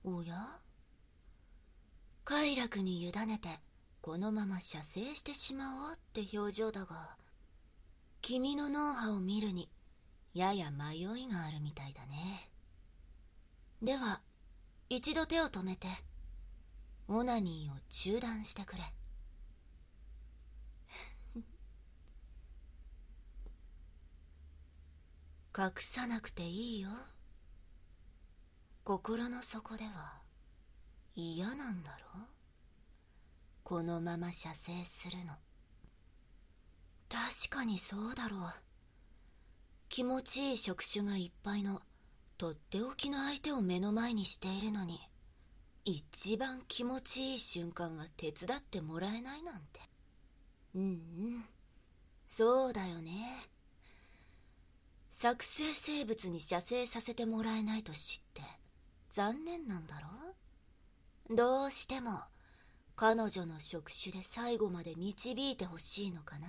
おや、快楽に委ねてこのまま射精してしまおうって表情だが、君の脳波を見るにやや迷いがあるみたいだね。では一度手を止めてオナニーを中断してくれ。隠さなくていいよ。心の底では嫌なんだろう、このまま射精するの。確かにそうだろう。気持ちいい触手がいっぱいのとっておきの相手を目の前にしているのに、一番気持ちいい瞬間は手伝ってもらえないなんて。そうだよね。作成生物に射精させてもらえないと知って残念なんだろ。どうしても彼女の触手で最後まで導いてほしいのかな。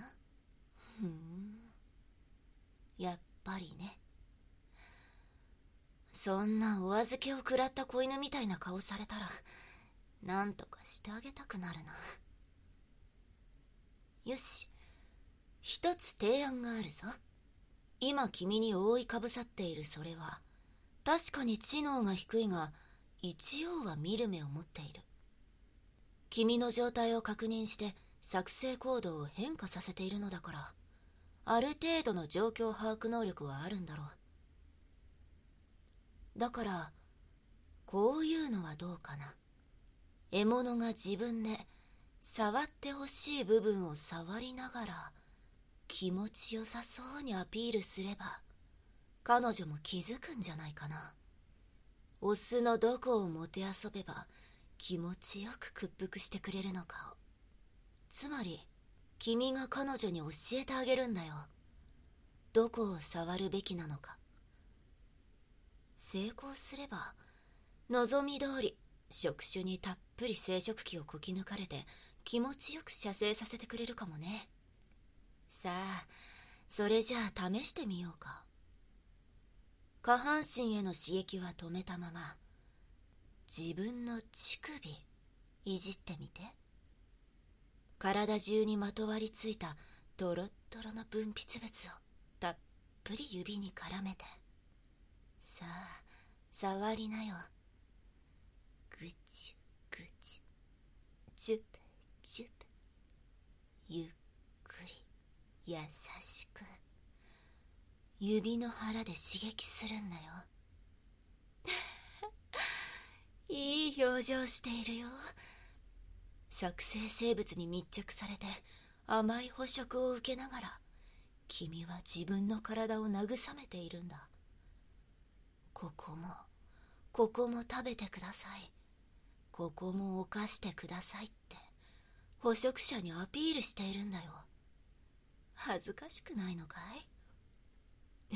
やっぱりね。そんなお預けを食らった子犬みたいな顔されたらなんとかしてあげたくなるな。よし、一つ提案があるぞ。今君に覆いかぶさっているそれは確かに知能が低いが、一応は見る目を持っている。君の状態を確認して作成行動を変化させているのだから、ある程度の状況把握能力はあるんだろう。だからこういうのはどうかな。獲物が自分で触ってほしい部分を触りながら気持ちよさそうにアピールすれば彼女も気づくんじゃないかな。オスのどこをもてあそべば気持ちよく屈服してくれるのかを。つまり君が彼女に教えてあげるんだよ。どこを触るべきなのか。成功すれば望み通り触手にたっぷり生殖器をこき抜かれて気持ちよく射精させてくれるかもね。さあ、それじゃあ試してみようか。下半身への刺激は止めたまま自分の乳首いじってみて。体中にまとわりついたトロットロの分泌物をたっぷり指に絡めて。さあ触りなよ。ぐちゅぐちゅ、チュッチュッ、ゆっくり優しく指の腹で刺激するんだよ。いい表情しているよ。作成生物に密着されて甘い捕食を受けながら君は自分の体を慰めているんだ。ここも食べてください、ここも犯してくださいって捕食者にアピールしているんだよ。恥ずかしくないのかい？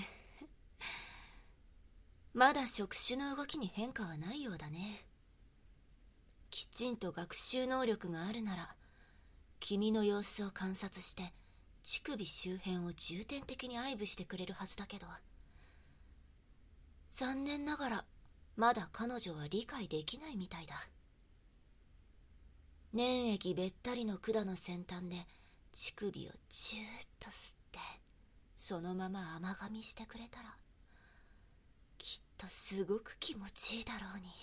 まだ触手の動きに変化はないようだね。きちんと学習能力があるなら君の様子を観察して乳首周辺を重点的に愛撫してくれるはずだけど、残念ながらまだ彼女は理解できないみたいだ。粘液べったりの管の先端で乳首をチューッと吸ってそのまま甘噛みしてくれたらきっとすごく気持ちいいだろうに。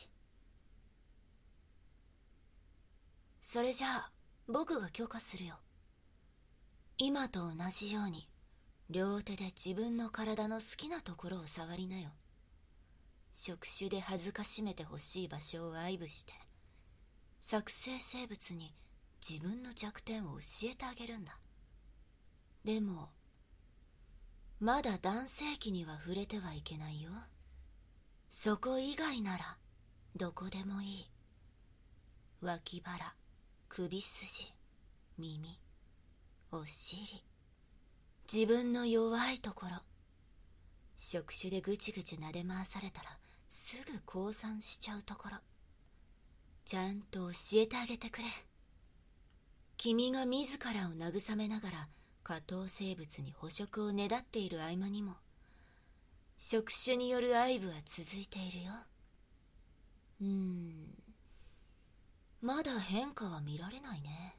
それじゃあ僕が許可するよ。今と同じように両手で自分の体の好きなところを触りなよ。触手で恥ずかしめてほしい場所を愛撫して作成生物に自分の弱点を教えてあげるんだ。でもまだ男性器には触れてはいけないよ。そこ以外ならどこでもいい。脇腹、首筋、耳、お尻、自分の弱いところ。触手でぐちぐち撫で回されたらすぐ降参しちゃうところ、ちゃんと教えてあげてくれ。君が自らを慰めながら下等生物に捕食をねだっている合間にも触手による愛撫は続いているよ。 まだ変化は見られないね。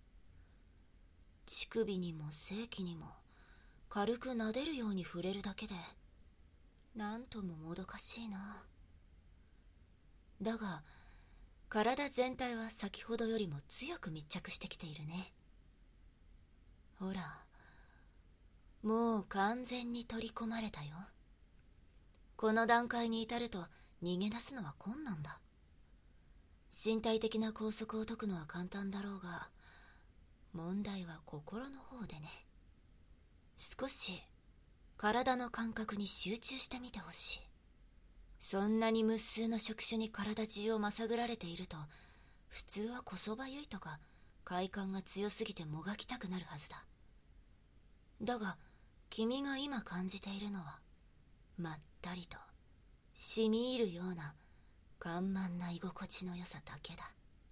乳首にも性器にも軽く撫でるように触れるだけで、なんとももどかしいな。だが、体全体は先ほどよりも強く密着してきているね。ほら、もう完全に取り込まれたよ。この段階に至ると逃げ出すのは困難だ。身体的な拘束を解くのは簡単だろうが、問題は心の方でね。少し体の感覚に集中してみてほしい。そんなに無数の触手に体中をまさぐられていると、普通はこそばゆいとか快感が強すぎてもがきたくなるはずだ。だが君が今感じているのは、まったりと染み入るような緩慢な居心地の良さだけだ。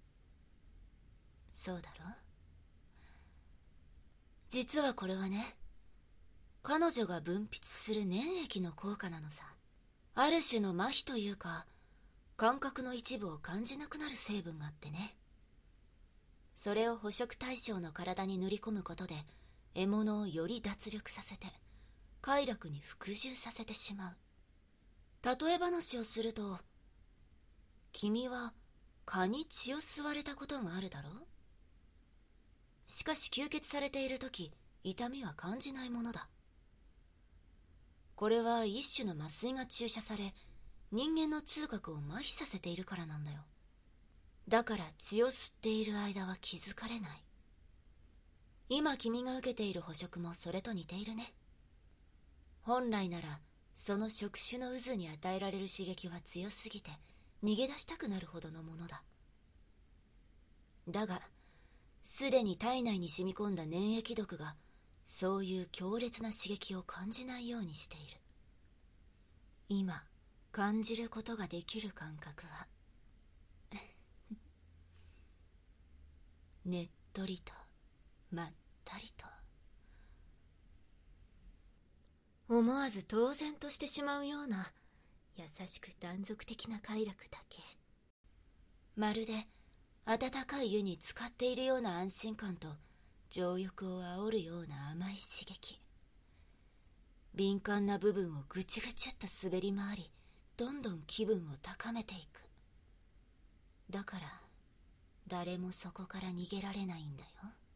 そうだろ？実はこれはね、彼女が分泌する粘液の効果なのさ。ある種の麻痺というか、感覚の一部を感じなくなる成分があってね。それを捕食対象の体に塗り込むことで、獲物をより脱力させて快楽に服従させてしまう。例え話をすると、君は蚊に血を吸われたことがあるだろう。しかし吸血されているとき、痛みは感じないものだ。これは一種の麻酔が注射され、人間の痛覚を麻痺させているからなんだよ。だから血を吸っている間は気づかれない。今君が受けている捕食もそれと似ているね。本来ならその触手の渦に与えられる刺激は強すぎて逃げ出したくなるほどのものだ。だがすでに体内に染み込んだ粘液毒がそういう強烈な刺激を感じないようにしている。今感じることができる感覚はねっとりとまったりと、思わず当然としてしまうような優しく断続的な快楽だけ。まるで温かい湯に浸かっているような安心感と情欲を煽るような甘い刺激。敏感な部分をぐちぐちっと滑り回り、どんどん気分を高めていく。だから誰もそこから逃げられないんだよ。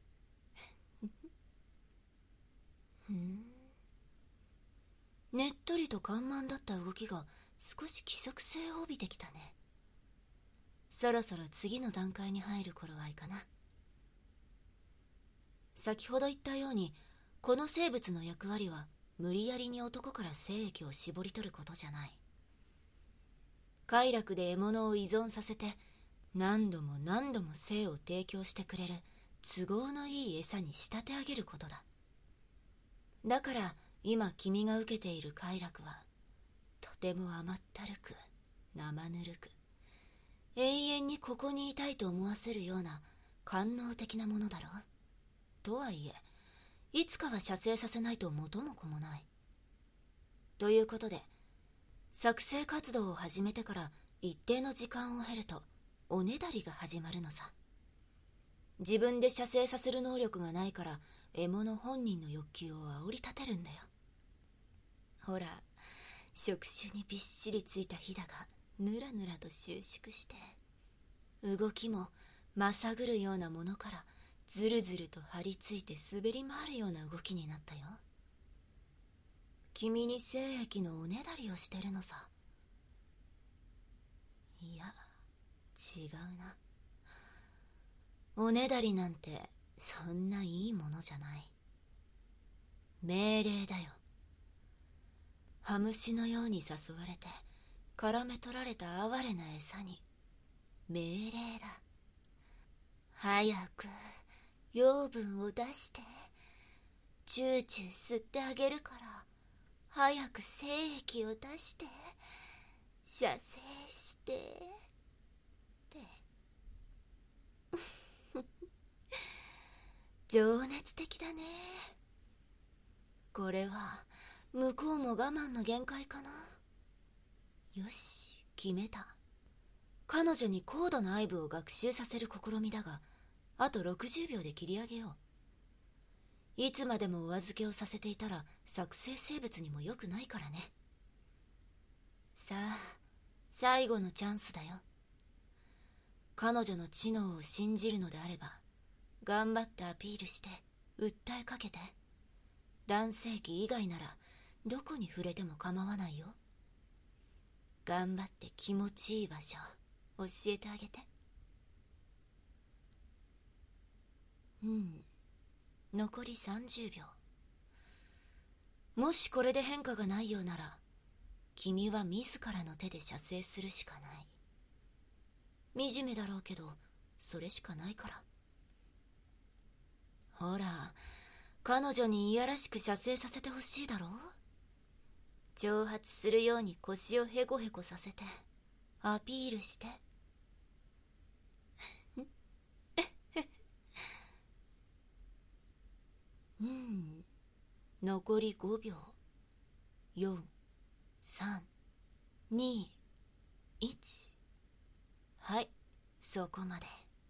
ねっとりと緩慢だった動きが少し規則性を帯びてきたね。そろそろ次の段階に入る頃合いかな。先ほど言ったように、この生物の役割は無理やりに男から精液を絞り取ることじゃない。快楽で獲物を依存させて何度も何度も精を提供してくれる都合のいい餌に仕立て上げることだ。だから今君が受けている快楽はとても甘ったるく生ぬるく、永遠にここにいたいと思わせるような官能的なものだろう。とはいえいつかは射精させないと元も子もない。ということで作成活動を始めてから一定の時間を経るとおねだりが始まるのさ。自分で射精させる能力がないから獲物本人の欲求を煽り立てるんだよ。ほら、触手にびっしりついたひだがぬらぬらと収縮して、動きもまさぐるようなものからずるずると張り付いて滑り回るような動きになったよ。君に精液のおねだりをしてるのさ。いや、違うな。おねだりなんてそんないいものじゃない。命令だよ。羽虫のように誘われて絡め取られた哀れな餌に命令だ。早く養分を出して、チューチュー吸ってあげるから早く精液を出して射精してって情熱的だね。これは向こうも我慢の限界かな。よし、決めた。 彼女に高度な愛撫を学習させる試みだが、あと60秒で切り上げよう。いつまでもお預けをさせていたら作成生物にも良くないからね。さあ、最後のチャンスだよ。彼女の知能を信じるのであれば、頑張ってアピールして訴えかけて。男性器以外ならどこに触れても構わないよ。頑張って気持ちいい場所教えてあげて。残り30秒。もしこれで変化がないようなら、君は自らの手で射精するしかない。惨めだろうけど、それしかないから。ほら、彼女にいやらしく射精させてほしいだろう。挑発するように腰をヘコヘコさせてアピールして。残り5秒。4、3、2、1。はい、そこまで。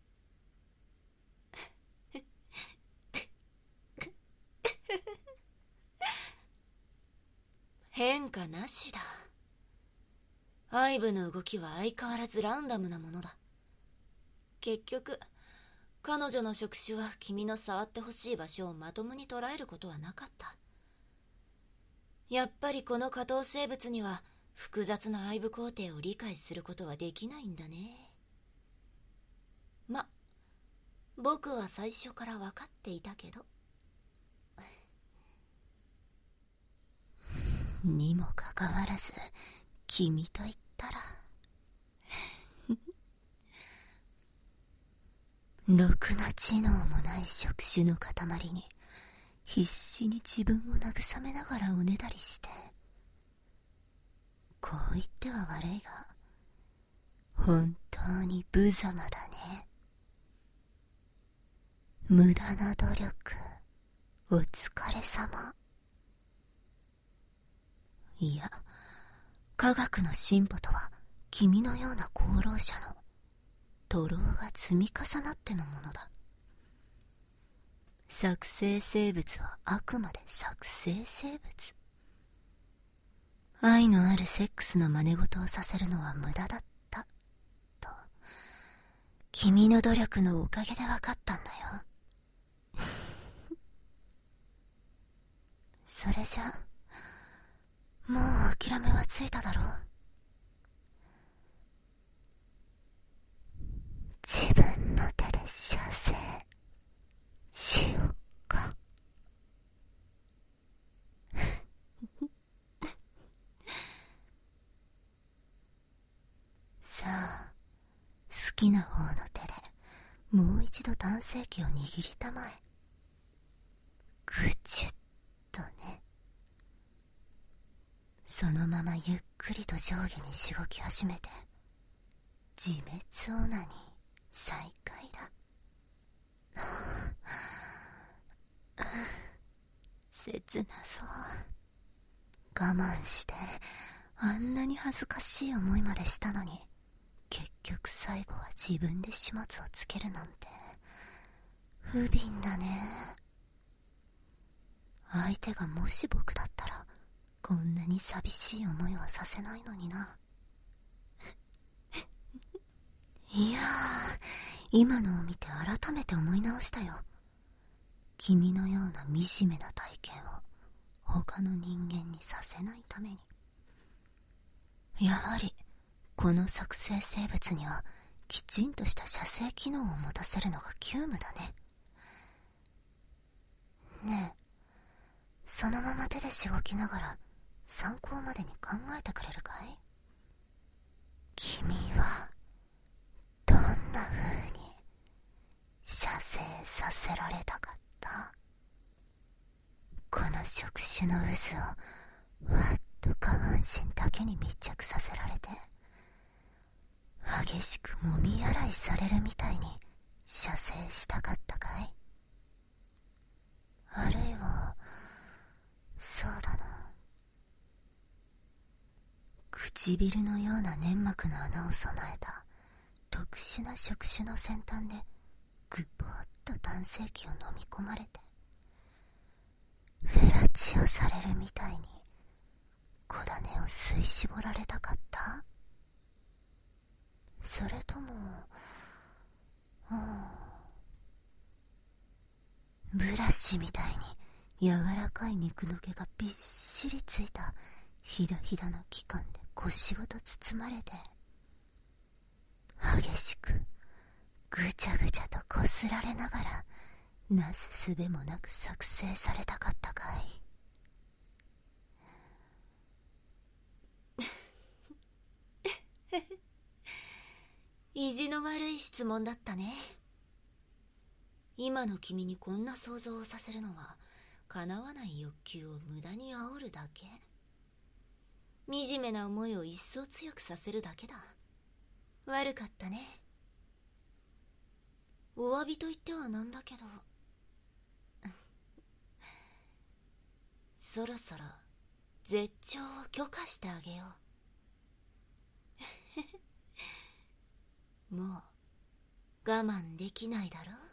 変化なしだ。愛撫の動きは相変わらずランダムなものだ。結局、彼女の触手は君の触ってほしい場所をまともに捉えることはなかった。やっぱりこの下等生物には複雑な愛撫工程を理解することはできないんだね。僕は最初から分かっていたけど。にもかかわらず、君と言ったらろくな知能もない触手の塊に必死に自分を慰めながらおねだりして、こう言っては悪いが本当に無様だね。無駄な努力お疲れ様。いや、科学の進歩とは君のような功労者の徒労が積み重なってのものだ。作成生物はあくまで作成生物。愛のあるセックスの真似事をさせるのは無駄だったと、君の努力のおかげで分かったんだよ。それじゃもう諦めはついただろう。自分の手で射精しようか。さあ、好きな方の手でもう一度男性器を握りたまえ。ぐちゅっとね。そのままゆっくりと上下にしごき始めて、自滅オナニー再開だ。切なそう。我慢してあんなに恥ずかしい思いまでしたのに、結局最後は自分で始末をつけるなんて不憫だね。相手がもし僕だったらこんなに寂しい思いはさせないのにな。いやー、今のを見て改めて思い直したよ。君のような惨めな体験を他の人間にさせないために。やはりこの作成生物にはきちんとした射精機能を持たせるのが急務だね。ねえ、そのまま手でしごきながら参考までに考えてくれるかい？君はどんな風に射精させられたかった？この触手の渦をわっと下半身だけに密着させられて、激しくもみ洗いされるみたいに射精したかったかい？あるいはそうだな、唇のような粘膜の穴を備えた殊な触手の先端でぐぽーっと男性器を飲み込まれて、フェラチオされるみたいに小種を吸い絞られたかった？それとも、ブラシみたいに柔らかい肉の毛がびっしりついたひだひだの器官で腰ごと包まれて、激しくぐちゃぐちゃとこすられながらなすすべもなく作成されたかったかい。意地の悪い質問だったね。今の君にこんな想像をさせるのは叶わない欲求を無駄に煽るだけ。惨めな思いを一層強くさせるだけだ。悪かったね。お詫びと言ってはなんだけど、そろそろ絶頂を許可してあげよう。もう我慢できないだろう。